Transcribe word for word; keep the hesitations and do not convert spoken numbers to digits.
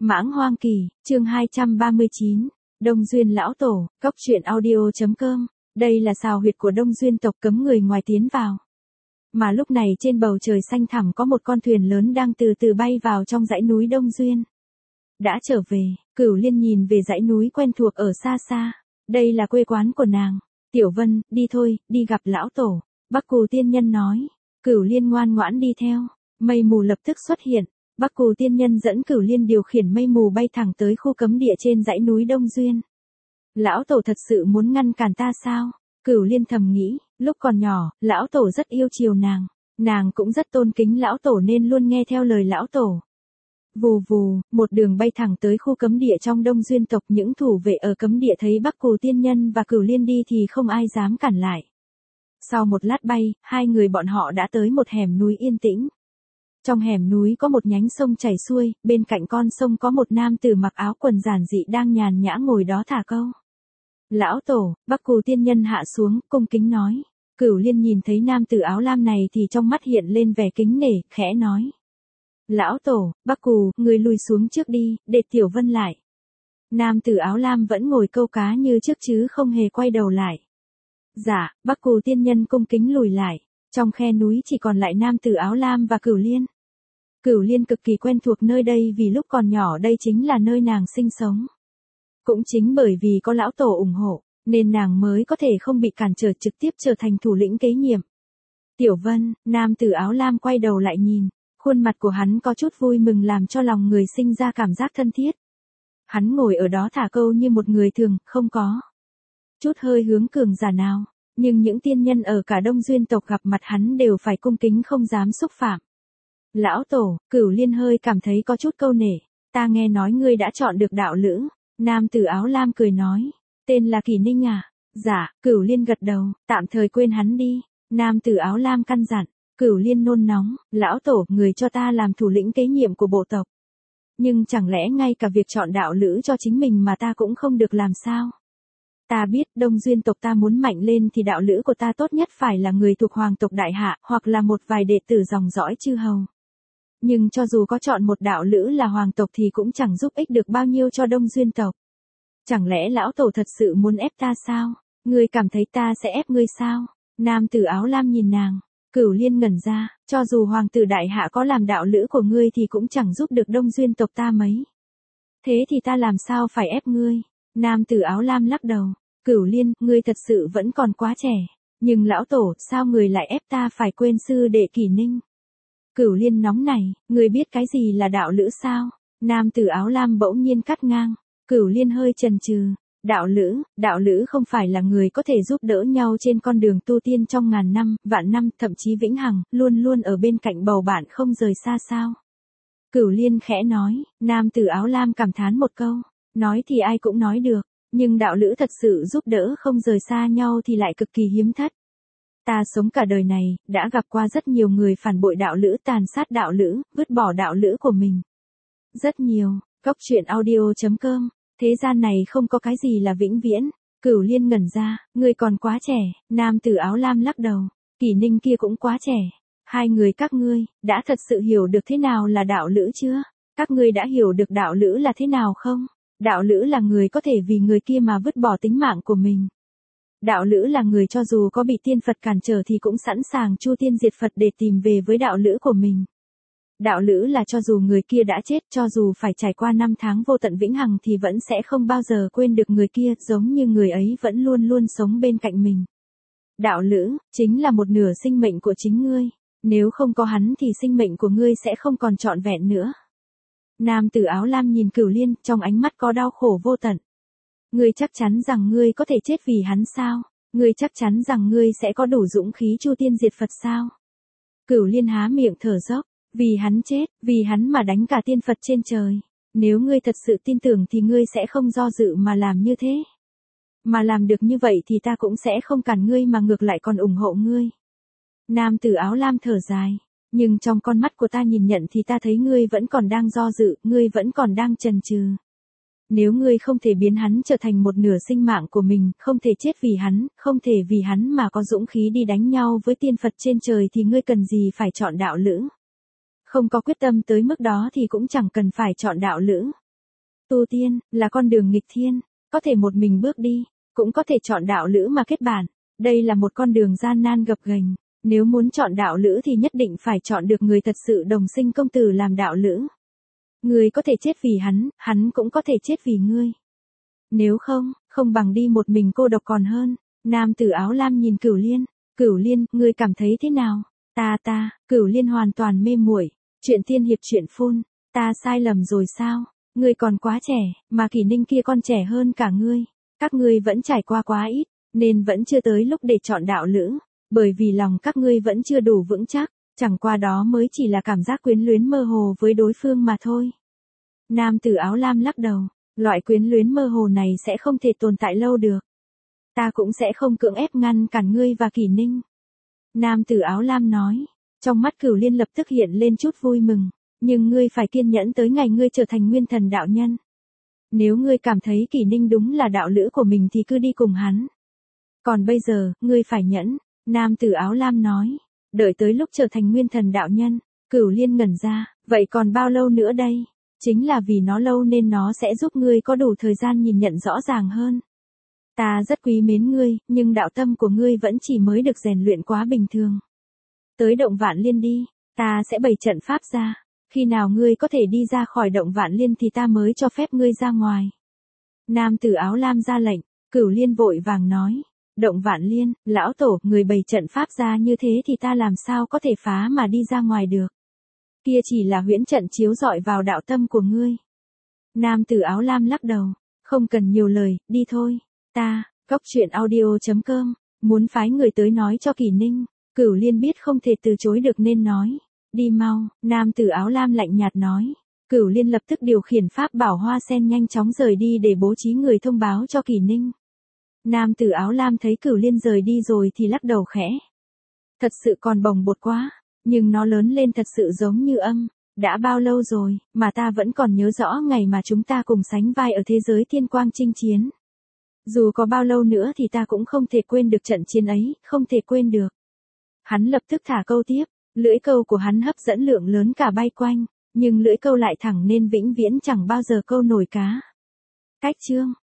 Mãng Hoang Kỳ, chương hai trăm ba mươi chín, Đông Duyên Lão Tổ, Cốc truyện audio chấm com. Đây là xào huyệt của Đông Duyên tộc, cấm người ngoài tiến vào. Mà lúc này trên bầu trời xanh thẳm có một con thuyền lớn đang từ từ bay vào trong dãy núi Đông Duyên. Đã trở về, Cửu Liên nhìn về dãy núi quen thuộc ở xa xa. Đây là quê quán của nàng. Tiểu Vân, đi thôi, đi gặp Lão Tổ. Bắc Cù Tiên Nhân nói. Cửu Liên ngoan ngoãn đi theo. Mây mù lập tức xuất hiện. Bắc Cù Tiên Nhân dẫn Cửu Liên điều khiển mây mù bay thẳng tới khu cấm địa trên dãy núi Đông Duyên. Lão Tổ thật sự muốn ngăn cản ta sao? Cửu Liên thầm nghĩ, lúc còn nhỏ, Lão Tổ rất yêu chiều nàng. Nàng cũng rất tôn kính Lão Tổ nên luôn nghe theo lời Lão Tổ. Vù vù, một đường bay thẳng tới khu cấm địa trong Đông Duyên tộc. Những thủ vệ ở cấm địa thấy Bắc Cù Tiên Nhân và Cửu Liên đi thì không ai dám cản lại. Sau một lát bay, hai người bọn họ đã tới một hẻm núi yên tĩnh. Trong hẻm núi có một nhánh sông chảy xuôi, bên cạnh con sông có một nam tử mặc áo quần giản dị đang nhàn nhã ngồi đó thả câu. Lão Tổ, Bắc Cù Tiên Nhân hạ xuống, cung kính nói. Cửu Liên nhìn thấy nam tử áo lam này thì trong mắt hiện lên vẻ kính nể, khẽ nói. Lão Tổ, Bắc Cù, người lùi xuống trước đi, để Tiểu Vân lại. Nam tử áo lam vẫn ngồi câu cá như trước chứ không hề quay đầu lại. Dạ, Bắc Cù Tiên Nhân cung kính lùi lại. Trong khe núi chỉ còn lại nam tử áo lam và Cửu Liên. Cửu Liên cực kỳ quen thuộc nơi đây vì lúc còn nhỏ đây chính là nơi nàng sinh sống. Cũng chính bởi vì có Lão Tổ ủng hộ, nên nàng mới có thể không bị cản trở, trực tiếp trở thành thủ lĩnh kế nhiệm. Tiểu Vân, nam tử áo lam quay đầu lại nhìn, khuôn mặt của hắn có chút vui mừng làm cho lòng người sinh ra cảm giác thân thiết. Hắn ngồi ở đó thả câu như một người thường, không có chút hơi hướng cường giả nào. Nhưng những tiên nhân ở cả Đông Duyên tộc gặp mặt hắn đều phải cung kính không dám xúc phạm. Lão Tổ, Cửu Liên hơi cảm thấy có chút câu nể. Ta nghe nói ngươi đã chọn được đạo lữ. Nam tử áo lam cười nói. Tên là Kỳ Ninh à? Dạ, Cửu Liên gật đầu, tạm thời quên hắn đi. Nam tử áo lam căn dặn. Cửu Liên nôn nóng. Lão Tổ, người cho ta làm thủ lĩnh kế nhiệm của bộ tộc. Nhưng chẳng lẽ ngay cả việc chọn đạo lữ cho chính mình mà ta cũng không được làm sao? Ta biết Đông Duyên tộc ta muốn mạnh lên thì đạo lữ của ta tốt nhất phải là người thuộc hoàng tộc đại hạ hoặc là một vài đệ tử dòng dõi chư hầu. Nhưng cho dù có chọn một đạo lữ là hoàng tộc thì cũng chẳng giúp ích được bao nhiêu cho Đông Duyên tộc. Chẳng lẽ Lão Tổ thật sự muốn ép ta sao? Ngươi cảm thấy ta sẽ ép ngươi sao? Nam tử áo lam nhìn nàng. Cửu Liên ngẩn ra, cho dù hoàng tử đại hạ có làm đạo lữ của ngươi thì cũng chẳng giúp được Đông Duyên tộc ta mấy. Thế thì ta làm sao phải ép ngươi? Nam tử áo lam lắc đầu. Cửu Liên, ngươi thật sự vẫn còn quá trẻ. Nhưng Lão Tổ, sao người lại ép ta phải quên sư đệ Kỳ Ninh? Cửu Liên nóng này, ngươi biết cái gì là đạo lữ sao? Nam tử áo lam bỗng nhiên cắt ngang. Cửu Liên hơi chần chừ. Đạo lữ, đạo lữ không phải là người có thể giúp đỡ nhau trên con đường tu tiên trong ngàn năm, vạn năm, thậm chí vĩnh hằng, luôn luôn ở bên cạnh bầu bạn không rời xa sao? Cửu Liên khẽ nói. Nam tử áo lam cảm thán một câu. Nói thì ai cũng nói được. Nhưng đạo lữ thật sự giúp đỡ không rời xa nhau thì lại cực kỳ hiếm thất. Ta sống cả đời này, đã gặp qua rất nhiều người phản bội đạo lữ, tàn sát đạo lữ, vứt bỏ đạo lữ của mình. Rất nhiều. Cốc truyện audio chấm com. Thế gian này không có cái gì là vĩnh viễn. Cửu Liên ngẩn ra, ngươi còn quá trẻ. Nam tử áo lam lắc đầu. Kỳ Ninh kia cũng quá trẻ. Hai người các ngươi, đã thật sự hiểu được thế nào là đạo lữ chưa? Các ngươi đã hiểu được đạo lữ là thế nào không? Đạo lữ là người có thể vì người kia mà vứt bỏ tính mạng của mình. Đạo lữ là người cho dù có bị tiên Phật cản trở thì cũng sẵn sàng chu tiên diệt Phật để tìm về với đạo lữ của mình. Đạo lữ là cho dù người kia đã chết, cho dù phải trải qua năm tháng vô tận vĩnh hằng thì vẫn sẽ không bao giờ quên được người kia, giống như người ấy vẫn luôn luôn sống bên cạnh mình. Đạo lữ, chính là một nửa sinh mệnh của chính ngươi. Nếu không có hắn thì sinh mệnh của ngươi sẽ không còn trọn vẹn nữa. Nam tử áo lam nhìn Cửu Liên, trong ánh mắt có đau khổ vô tận. Ngươi chắc chắn rằng ngươi có thể chết vì hắn sao? Ngươi chắc chắn rằng ngươi sẽ có đủ dũng khí chu tiên diệt Phật sao? Cửu Liên há miệng thở dốc. Vì hắn chết, vì hắn mà đánh cả tiên Phật trên trời. Nếu ngươi thật sự tin tưởng thì ngươi sẽ không do dự mà làm như thế. Mà làm được như vậy thì ta cũng sẽ không cản ngươi mà ngược lại còn ủng hộ ngươi. Nam tử áo lam thở dài. Nhưng trong con mắt của ta nhìn nhận thì ta thấy ngươi vẫn còn đang do dự, ngươi vẫn còn đang chần chừ. Nếu ngươi không thể biến hắn trở thành một nửa sinh mạng của mình, không thể chết vì hắn, không thể vì hắn mà có dũng khí đi đánh nhau với tiên Phật trên trời thì ngươi cần gì phải chọn đạo lữ. Không có quyết tâm tới mức đó thì cũng chẳng cần phải chọn đạo lữ. Tu tiên, là con đường nghịch thiên, có thể một mình bước đi, cũng có thể chọn đạo lữ mà kết bạn. Đây là một con đường gian nan gập ghềnh, nếu muốn chọn đạo lữ thì nhất định phải chọn được người thật sự đồng sinh công tử làm đạo lữ. Ngươi có thể chết vì hắn, hắn cũng có thể chết vì ngươi. Nếu không, không bằng đi một mình cô độc còn hơn. Nam tử áo lam nhìn Cửu Liên, Cửu Liên, ngươi cảm thấy thế nào? Ta ta, Cửu Liên hoàn toàn mê muội, chuyện tiên hiệp chuyện phun, ta sai lầm rồi sao? Ngươi còn quá trẻ, mà Kỷ Ninh kia còn trẻ hơn cả ngươi. Các ngươi vẫn trải qua quá ít, nên vẫn chưa tới lúc để chọn đạo lữ, bởi vì lòng các ngươi vẫn chưa đủ vững chắc, chẳng qua đó mới chỉ là cảm giác quyến luyến mơ hồ với đối phương mà thôi. Nam tử áo lam lắc đầu, loại quyến luyến mơ hồ này sẽ không thể tồn tại lâu được. Ta cũng sẽ không cưỡng ép ngăn cản ngươi và Kỷ Ninh. Nam tử áo lam nói, trong mắt Cửu Liên lập tức hiện lên chút vui mừng, nhưng ngươi phải kiên nhẫn tới ngày ngươi trở thành nguyên thần đạo nhân. Nếu ngươi cảm thấy Kỷ Ninh đúng là đạo lữ của mình thì cứ đi cùng hắn. Còn bây giờ, ngươi phải nhẫn, nam tử áo lam nói, đợi tới lúc trở thành nguyên thần đạo nhân. Cửu Liên ngẩn ra, vậy còn bao lâu nữa đây? Chính là vì nó lâu nên nó sẽ giúp ngươi có đủ thời gian nhìn nhận rõ ràng hơn. Ta rất quý mến ngươi, nhưng đạo tâm của ngươi vẫn chỉ mới được rèn luyện quá bình thường. Tới động Vạn Liên đi, ta sẽ bày trận pháp ra. Khi nào ngươi có thể đi ra khỏi động Vạn Liên thì ta mới cho phép ngươi ra ngoài. Nam tử áo lam ra lệnh, Cửu Liên vội vàng nói. Động Vạn Liên, lão tổ, người bày trận pháp ra như thế thì ta làm sao có thể phá mà đi ra ngoài được. Kia chỉ là huyễn trận chiếu rọi vào đạo tâm của ngươi. Nam tử áo lam lắc đầu, không cần nhiều lời, đi thôi. Ta, cốc truyện audio chấm com, muốn phái người tới nói cho Kỷ Ninh. Cửu Liên biết không thể từ chối được nên nói. Đi mau, nam tử áo lam lạnh nhạt nói. Cửu Liên lập tức điều khiển pháp bảo hoa sen nhanh chóng rời đi để bố trí người thông báo cho Kỷ Ninh. Nam tử áo lam thấy Cửu Liên rời đi rồi thì lắc đầu khẽ. Thật sự còn bồng bột quá, nhưng nó lớn lên thật sự giống như âm. Đã bao lâu rồi, mà ta vẫn còn nhớ rõ ngày mà chúng ta cùng sánh vai ở thế giới thiên quang chinh chiến. Dù có bao lâu nữa thì ta cũng không thể quên được trận chiến ấy, không thể quên được. Hắn lập tức thả câu tiếp, lưỡi câu của hắn hấp dẫn lượng lớn cả bay quanh, nhưng lưỡi câu lại thẳng nên vĩnh viễn chẳng bao giờ câu nổi cá. Cách chương